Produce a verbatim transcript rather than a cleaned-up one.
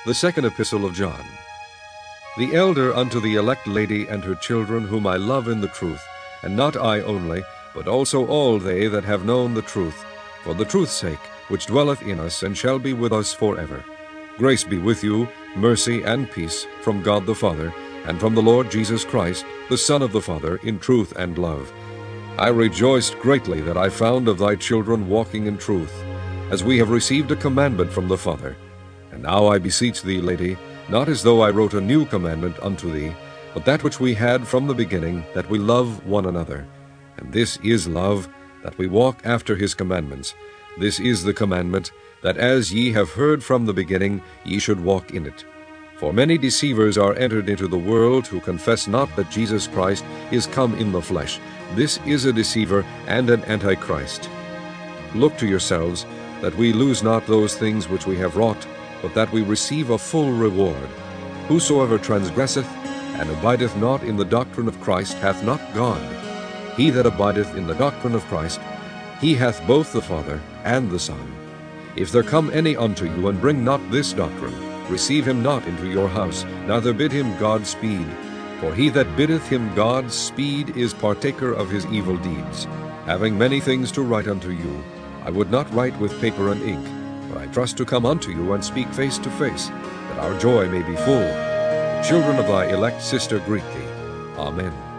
The second epistle of John. The elder unto the elect lady and her children, whom I love in the truth, and not I only, but also all they that have known the truth, for the truth's sake, which dwelleth in us, and shall be with us forever. Grace be with you, mercy and peace, from God the Father, and from the Lord Jesus Christ, the Son of the Father, in truth and love. I rejoiced greatly that I found of thy children walking in truth, as we have received a commandment from the Father. And now I beseech thee, lady, not as though I wrote a new commandment unto thee, but that which we had from the beginning, that we love one another. And this is love, that we walk after his commandments. This is the commandment, that as ye have heard from the beginning, ye should walk in it. For many deceivers are entered into the world, who confess not that Jesus Christ is come in the flesh. This is a deceiver and an antichrist. Look to yourselves, that we lose not those things which we have wrought, but that we receive a full reward. Whosoever transgresseth, and abideth not in the doctrine of Christ, hath not God. He that abideth in the doctrine of Christ, he hath both the Father and the Son. If there come any unto you, and bring not this doctrine, receive him not into your house, neither bid him God speed. For he that biddeth him God speed is partaker of his evil deeds. Having many things to write unto you, I would not write with paper and ink, but I trust to come unto you and speak face to face, that our joy may be full. The children of thy elect sister greet thee. Amen.